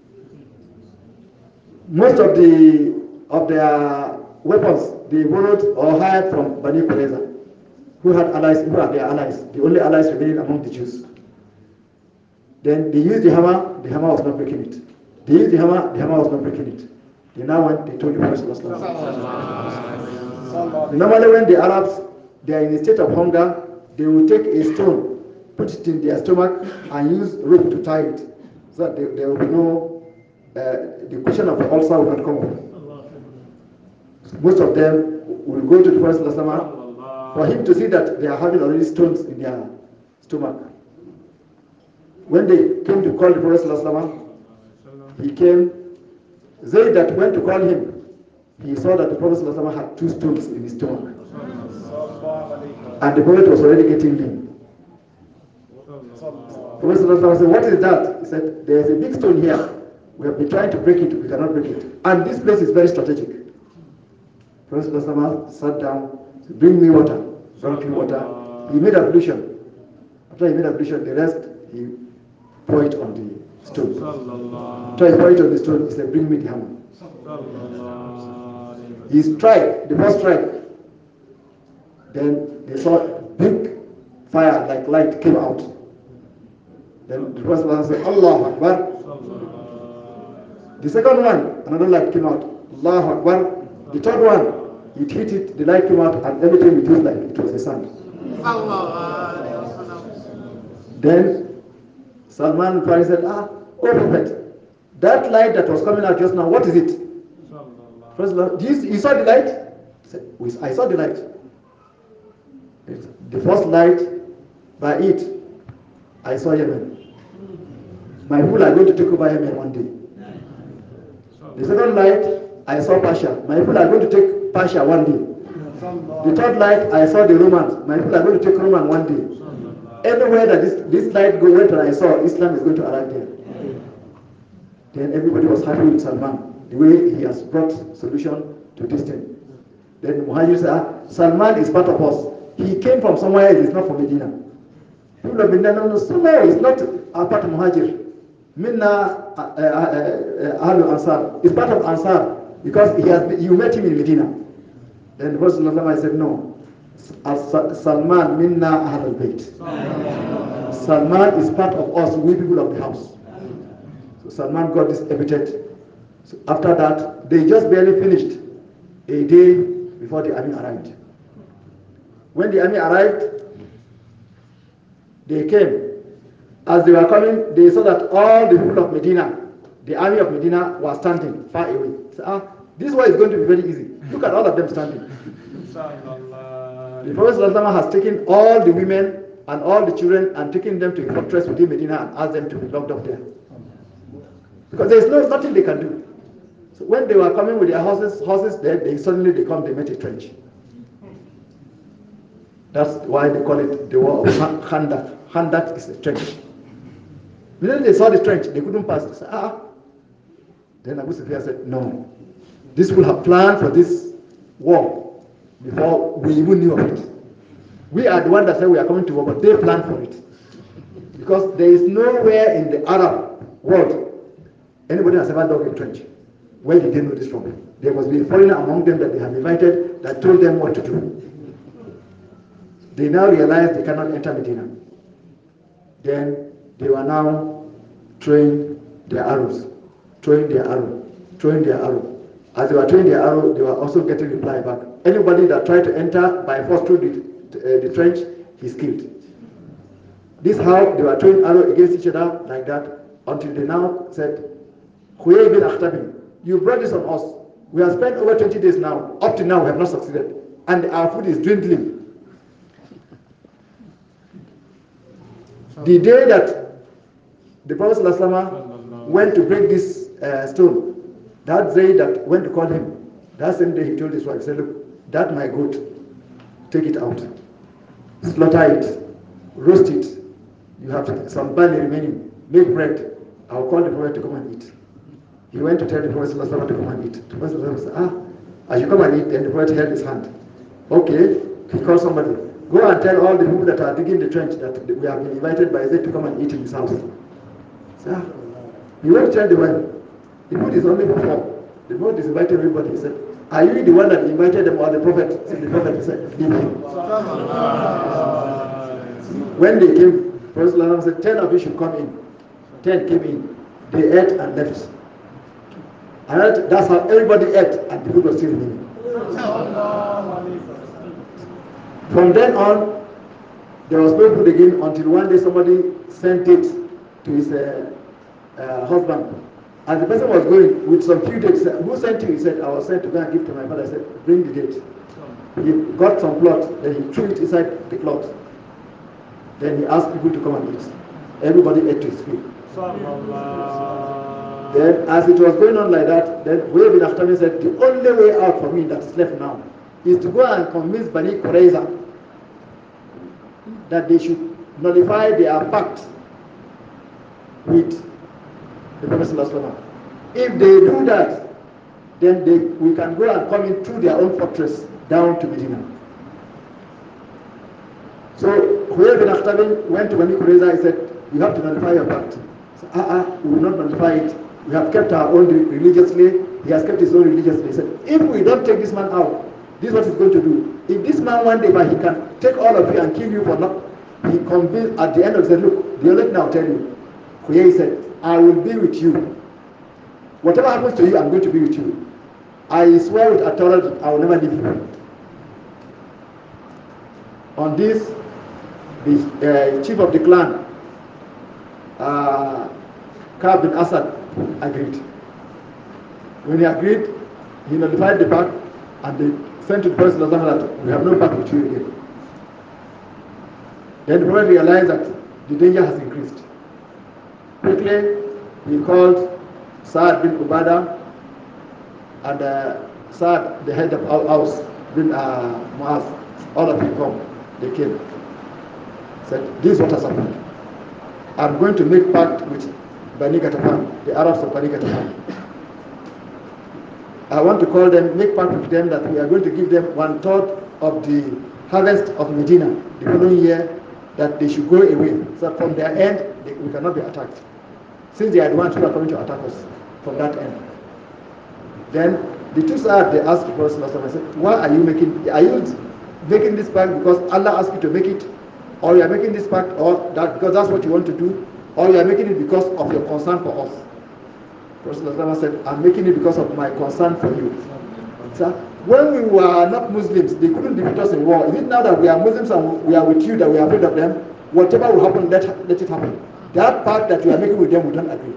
Most of the of their weapons they borrowed or hired from Bani Qurayza, who had allies, who are their allies, the only allies remaining among the Jews. Then they used the hammer, the hammer was not breaking it. They used the hammer, the hammer was not breaking it. They now went, they told the Prophet. Normally when the Arabs, they are in a state of hunger, they will take a stone, put it in their stomach, and use rope to tie it. So that there, there will be no, uh, the question of the ulcer will not come up. Most of them will go to the Prophet for him to see that they are having already stones in their stomach. When they came to call the Prophet, he came. Zayd that went to call him, he saw that the Prophet had two stones in his stomach. And the Prophet was already getting lean. The Prophet said, what is that? He said, there is a big stone here. We have been trying to break it, we cannot break it. And this place is very strategic. The Prophet sat down, said, bring me water. Brought him water. He made ablution. After he made ablution, the rest, he poured it on the stone. After he poured it on the stone, he said, bring me the hammer. He struck, the first strike. Then they saw big fire, like light, came out. Then the Prophet said, Allahu Akbar. The second one, another light came out. Allahu Akbar. The third one, it hit it, the light came out, and everything it was like it was a sun. Then Salman Farisi said, ah, oh Prophet, that light that was coming out just now, what is it? First, you, you saw the light? He said, I saw the light. The first light, by it, I saw Yemen. My people are going to take over Yemen one day. The second light, I saw Pasha. My people are going to take Pasha one day. The third light, I saw the Romans. My people are going to take Roman one day. Everywhere that this, this light go went and I saw, Islam is going to arrive there. Then everybody was happy with Salman, the way he has brought solution to this thing. Then Muhajir said, ah, Salman is part of us. He came from somewhere else, he's not from Medina. People have been there, no, no, somewhere, he's not a part of Muhajir. Minna Ahlul Ansar, he's part of Ansar. because he has, you met him in Medina. Then the Prophet ﷺ said, no, Salman minna ahl al-bayt. Salman is part of us, we people of the house. So Salman got this epithet. So after that, they just barely finished a day before the army arrived. When the army arrived, they came. As they were coming, they saw that all the people of Medina, the army of Medina, was standing far away. So, ah, this way is going to be very easy. Look at all of them standing. The Prophet ﷺ has taken all the women and all the children and taken them to a fortress within Medina and asked them to be locked up there. Because there is no, nothing they can do. So when they were coming with their horses, horses there, they suddenly they come, they met a trench. That's why they call it the war of Khandak. Khandak is a trench. When they saw the trench, they couldn't pass. They said, ah. Then Abu Sufyan said, no. This will have planned for this war before we even knew of it. We are the ones that said we are coming to war, but they planned for it. Because there is nowhere in the Arab world anybody has ever dug a trench. Where did they know this from? There must be a foreigner among them that they have invited that told them what to do. They now realize they cannot enter Medina. Then they were now throwing their arrows, throwing their arrow, throwing their arrow. As they were throwing their arrow, they were also getting reply back. Anybody that tried to enter by force through the, uh, the trench, he's killed. This is how they were throwing arrow against each other like that until they now said, Huyay bin Akhtabin, you brought this on us. We have spent over twenty days now. Up to now, we have not succeeded. And our food is dwindling. The day that the Prophet ﷺ went to break this uh, stone, that day that went to call him, that same day he told his wife, he said, look, that my goat, take it out, slaughter it, roast it. You have some barley remaining, make bread. I'll call the Prophet to come and eat. He went to tell the Prophet ﷺ to come and eat. The Prophet ﷺ said, ah, I should come and eat. Then the Prophet held his hand. Okay, he called somebody. Go and tell all the people that are digging the trench that we have been invited by Zayd to come and eat in his house. So, ah, he went to tell the wife. The food is only for four. The Prophet is inviting everybody. He said, are you the one that invited them or the Prophet? So the Prophet said, leave him. When they came, the Prophet said, ten of you should come in. Ten came in. They ate and left. And that's how everybody ate and the food was still remaining. From then on, there was no food again until one day somebody sent it to his uh, uh, husband. And the person was going with some few dates. Who sent you? He said, I was sent to go and give to my father. I said, bring the date. He got some cloth, then he threw it inside the cloth. Then he asked people to come and eat. Everybody ate to his food. Then as it was going on like that, then Huyay bin Akhtab said, the only way out for me that is left now is to go and convince Bani Qurayza that they should nullify their pact with the Prophet ﷺ. If they do that, then they, we can go and come in through their own fortress down to Medina. So Huyay bin Akhtab went to Bani Qurayza. He said, you have to nullify your pact. So, ah, ah, we will not nullify it. We have kept our own religiously. He has kept his own religiously. He said, if we don't take this man out, this is what he's going to do. If this man one day, but he can take all of you and kill you for not, he convinced at the end of the look, the only thing I'll tell you, Huyay said, I will be with you. Whatever happens to you, I'm going to be with you. I swear with authority, I will never leave you. On this, the uh, chief of the clan, uh, Ka'b bin Asad, agreed. When he agreed, he notified the pact and they sent to the Prophet that we have no pact with you again. Then the Prophet realized that the danger has increased. Quickly, he called Sa'ad bin Ubadah and uh, Sa'ad, the head of our house, bin uh, Muaz. All of you come. They came. Said, this is what has happened. I'm going to make pact with Bani Ghatafan, the Arabs of Bani Ghatafan. I want to call them, make pact with them that we are going to give them one third of the harvest of Medina the following year, that they should go away. So from their end, they, we cannot be attacked. Since they are the ones who are coming to attack us from that end. Then The two sides, they asked the Prophet ﷺ, I said, why are you making, are you making this pact because Allah asked you to make it? Or you are making this pact or that because that's what you want to do? Or you are making it because of your concern for us? Prophet ﷺ said, I'm making it because of my concern for you. So, when we were not Muslims, they couldn't defeat us in war. Is it now that we are Muslims and we are with you that we are afraid of them? Whatever will happen, let, let it happen. That pact that you are making with them, we don't agree.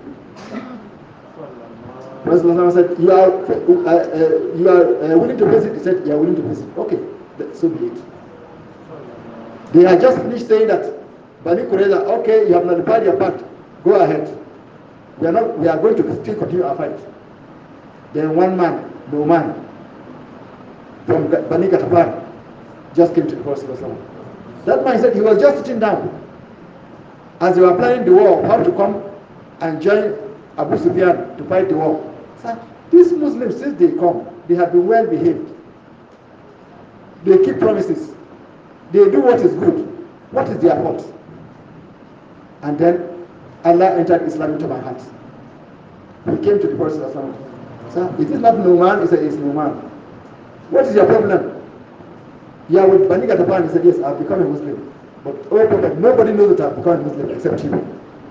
Prophet said, you are, uh, uh, you are uh, willing to face it? He said, you are willing to face it. Okay, so be it. They had just finished saying that, Bani Qurayza, okay, you have nullified your pact, go ahead. We are not. We are going to still continue our fight. Then one man, no man, from Bani Ghatafan, just came to the Prophet. That man said he was just sitting down as they were planning the war, how to come and join Abu Sufyan to fight the war. So, these Muslims, since they come, they have been well behaved. They keep promises. They do what is good. What is their fault? And then Allah entered Islam into my heart. He came to the Prophet. Sir, is it not Numan? He said, it's Numan. What is your problem? You are with Bani Ghatafan. He said, yes, I've become a Muslim. But oh Prophet, nobody knows that I've become a Muslim except you.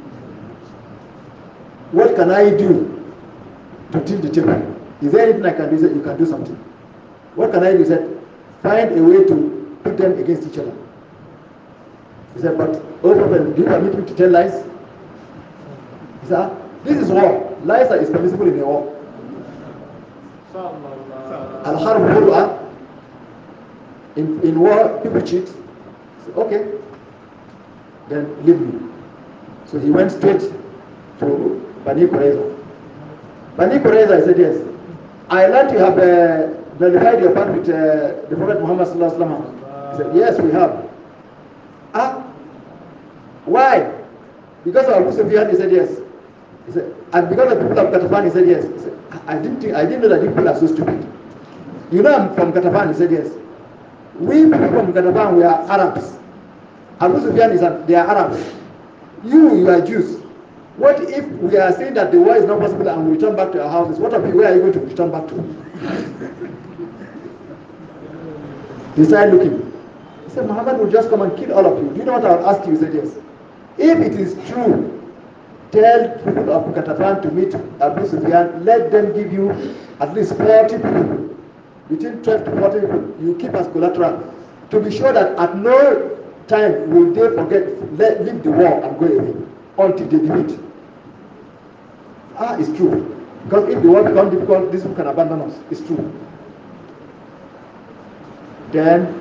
What can I do to tilt the table? Is there anything I can do? He said, you can do something. What can I do? He said, find a way to put them against each other. He said, but oh Prophet, do you permit me to tell lies? He said, this is war. Lies is permissible in a war. Al-Harb Hulwa. In, in war, people cheat. Said, okay, then leave me. So he went straight to Bani Qurayza. Bani Qurayza, he said, yes. I learned you have uh, nullified your pact with uh, the Prophet Muhammad sallallahu alaihi wasallam. He said, yes, we have. Ah, why? Because of Abu Sufyan, he said, yes. He said, and because of the people of Ghatafan, he said, yes. He said, I didn't think, I didn't know that you people are so stupid. You know I'm from Ghatafan, he said, yes. We people from Ghatafan, we are Arabs. Abu Sufyan is, they are Arabs. You, you are Jews. What if we are saying that the war is not possible and we return back to our houses? What of you, where are you going to return back to? He started looking. He said, Muhammad will just come and kill all of you. Do you know what I will ask you? He said, yes. If it is true, tell people of Ghatafan to meet Abu Sufyan. Let them give you at least forty people. Between twelve to forty people, you keep as collateral. To be sure that at no time will they forget, let, leave the war and go away until they defeat. Ah, it's true. Because if the war becomes difficult, these people can abandon us. It's true. Then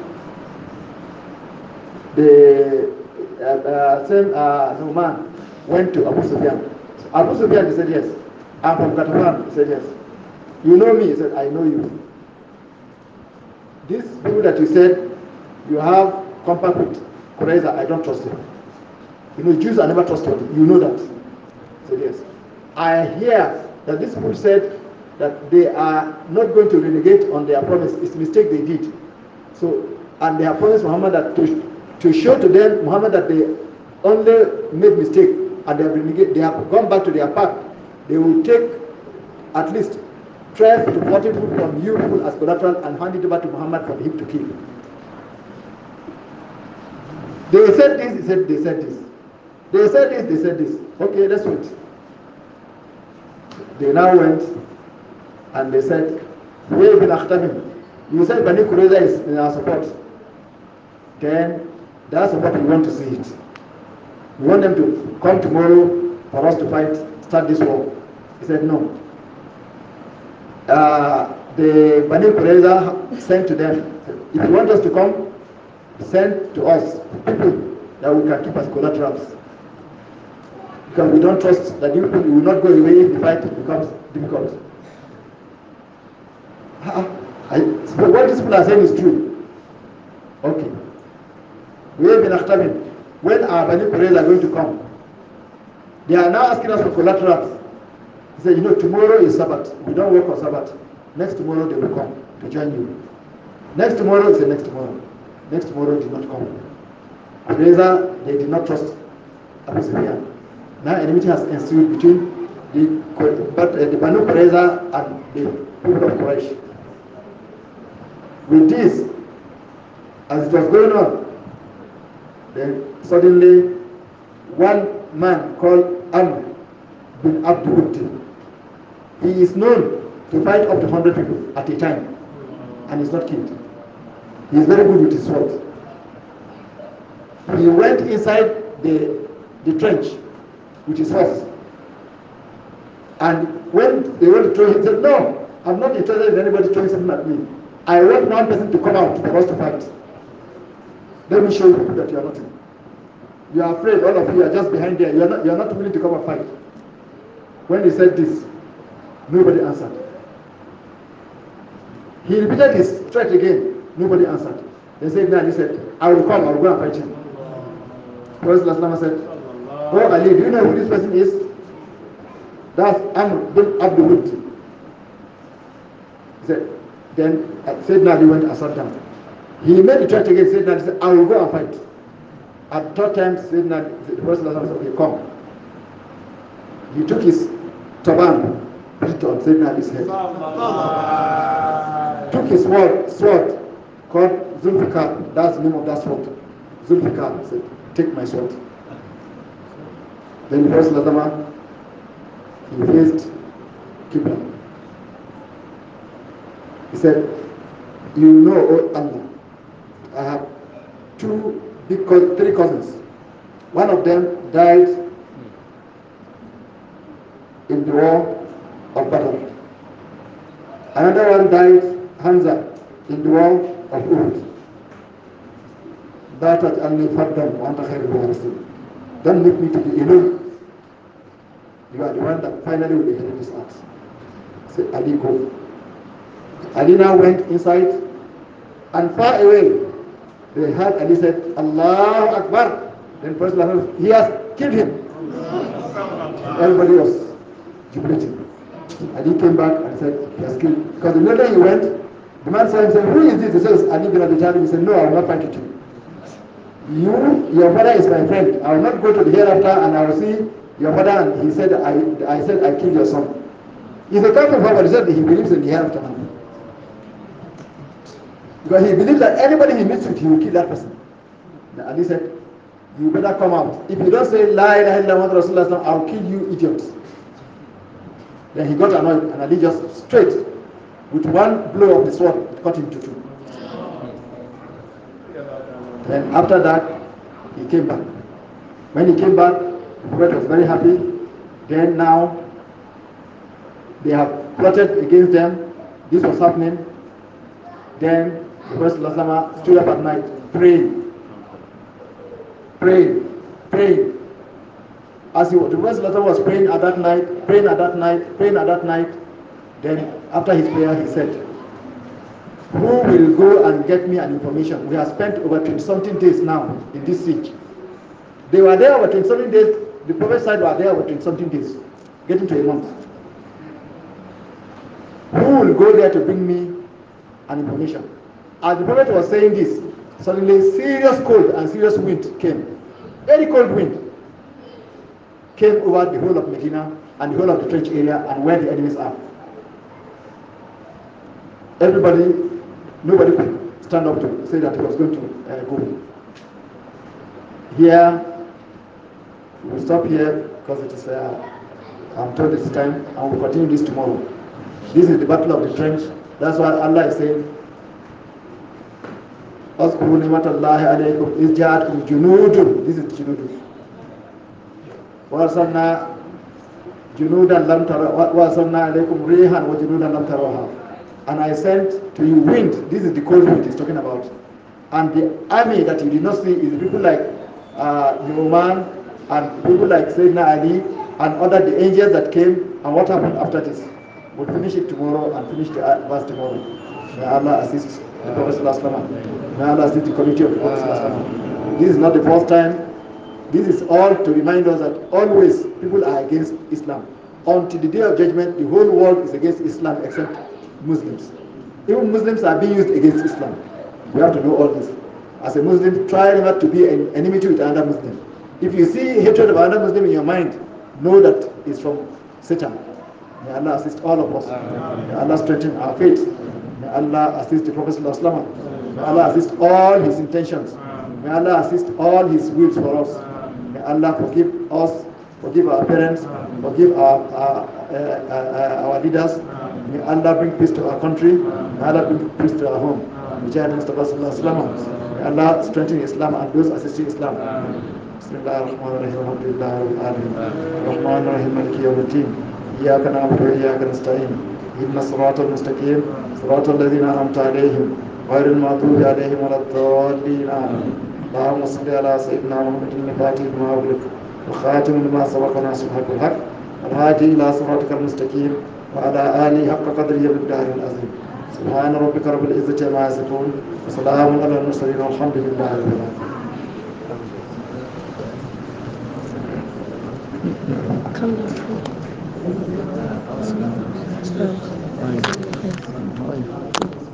the uh, uh, same uh, no man went to Abu Sufyan. Abu Sufyan, he said, yes. I'm from Ghatafan. He said, yes. You know me? He said, I know you. These people that you said you have compact with Qurayza, I don't trust them. You know, Jews are never trustworthy. You know that. He said, yes. I hear that these people said that they are not going to renegade on their promise. It's a mistake they did. So, and they have promised Muhammad that to, to show to them, Muhammad, that they only made mistake and they have renegade, they have gone back to their pact. They will take at least twelve to forty people from you people as collateral and hand it over to Muhammad for him to kill. They said this, they said, they said this. They said this, they said this. Okay, let's wait. They now went and they said, we ibn Akhtamim, you said Bani Qurayza is in our support. Then that's what we want to see it. We want them to come tomorrow for us to fight, start this war. He said no. Uh, the Bani Qurayza sent to them, if you want us to come, send to us people that we can keep as collaterals. Because we don't trust that you people will not go away if the fight becomes difficult. I, so what these people are saying is true. Okay. We have been Akhtabin. When our Bani Qurayza are going to come? They are now asking us for collaterals. He said, you know, tomorrow is Sabbath. We don't work on Sabbath. Next tomorrow they will come to join you. Next tomorrow is the next tomorrow. Next tomorrow did not come. Qurayza, they did not trust Abu Sufyan. Now enmity has ensued between the, but, uh, the Banu Qurayza and the people of Quraysh. With this, as it was going on, then suddenly one man called Amr bin Abdul, he is known to fight up to one hundred people at a time, and is not killed. He is very good with his sword. He went inside the, the trench with his horse, and when they went to throw him, he said, "No, I'm not interested in anybody throwing something at me. I want one person to come out for us to fight. Let me show you that you are nothing. You are afraid, all of you are just behind there. You are not, you are not willing to come and fight." When he said this, nobody answered. He repeated his threat again. Nobody answered. They said, "No," he said, "I will come, I will go and fight him." Prophet Islam said, "Oh Ali, do you know who this person is? That's Amr bin Abdul Wud." He said, then Sayyidina Ali went and sat down. He made the threat again. Sayyidina Ali said, "I will go and fight." At third time, Sayyidina the Prophet said, "Okay, come." He took his turban, put it on Sayyidina Ali's head. Took his sword, sword called Zulfikar. That's the name of that sword. Zulfikar said, "Take my sword." Then the Prophet he faced Qibla. He said, "You know, O Allah, I have two big cousins, three cousins. One of them died in the war of Badr. Another one died, Hamza, in the war of Uhud. That at Anni Faddam, Wanta Khairul Rasul. Don't make me to be alone. You are the one that finally will inherit this earth." Say, "Ali, go." Ali now went inside, and far away they heard Ali said, "Allahu Akbar." Then Prophet, he has killed him. Everybody was jubilating. Ali came back and said, "He has killed." Because the minute he went, the man saw him saying, "Who is this?" He says, "Ali bin Abi Talib." He said, "No, I will not fight with you. You, your father is my friend. I will not go to the hereafter and I will see your father." And he said, I, I said, "I killed your son." He's a kafir father. He said he believes in the hereafter now. Because he believes that anybody he meets with, he will kill that person. Now Ali said, "You better come out. If you don't say La ilaha illallah Rasulullah, I'll kill you, idiots." Then he got annoyed, and Ali just straight, with one blow of the sword, cut him to two. Then after that, he came back. When he came back, the Prophet was very happy. Then now, they have plotted against them. This was happening. Then the Prophet stood up at night, praying, praying, praying. As he, the Prophet was praying at that night, praying at that night, praying at that night, then after his prayer he said, "Who will go and get me an information? We have spent over twenty something days now in this siege." They were there over twenty something days, the Prophet side were there over twenty something days, getting to a month. Who will go there to bring me an information? As the Prophet was saying this, suddenly serious cold and serious wind came. Very cold wind came over the whole of Medina and the whole of the trench area and where the enemies are. Everybody, nobody could stand up to say that he was going to uh, go. Here, we'll stop here because it is, uh, I'm told it's time, and we'll continue this tomorrow. This is the battle of the trench. That's why Allah is saying, "Azkuru ni'matallahi alaykum iz ja'atkum junudun." This is junudun. Wa arsalna junudan lam tara wa arsalna alaykum rihan wa junudan lam tarawha. And I sent to you wind. This is the cold wind he's talking about. And the army that you did not see is people like uh, Nu'man and people like Sayyidina Ali and other the angels that came. And what happened after this? We'll finish it tomorrow and finish the verse tomorrow. May Allah assist the Prophet. May Allah assist the committee of the Prophet. This is not the first time. This is all to remind us that always people are against Islam. Until the day of judgment, the whole world is against Islam except Muslims. Even Muslims are being used against Islam. We have to know all this. As a Muslim, try not to be an enmity with another Muslim. If you see hatred of another Muslim in your mind, know that it's from Satan. May Allah assist all of us. May Allah strengthen our faith. May Allah assist the Prophet ﷺ. May Allah assist all his intentions. May Allah assist all his wills for us. May Allah forgive us, forgive our parents, forgive our, our, uh, uh, our leaders. May Allah bring peace to our country. May Allah bring peace to our home. May Allah strengthen Islam and those assisting Islam. بسم الله الرحمن الرحيم الحمد لله رب العالمين الرحمن الرحيم مالك يوم الدين إياك نعبد وإياك نستعين اهدنا الصراط المستقيم صراط الذين أنعمت عليهم غير المغضوب عليهم ولا الضالين آمين اللهم صل على سيدنا محمد الفاتح لما أغلق الخاتم لما سبق ناصر الحق بالحق الهادي إلى صراطك المستقيم وعلى آله حق قدره بالدهر العظيم سبحان ربك رب العزة عما يصفون وسلام على المرسلين والحمد لله رب العالمين. Come down.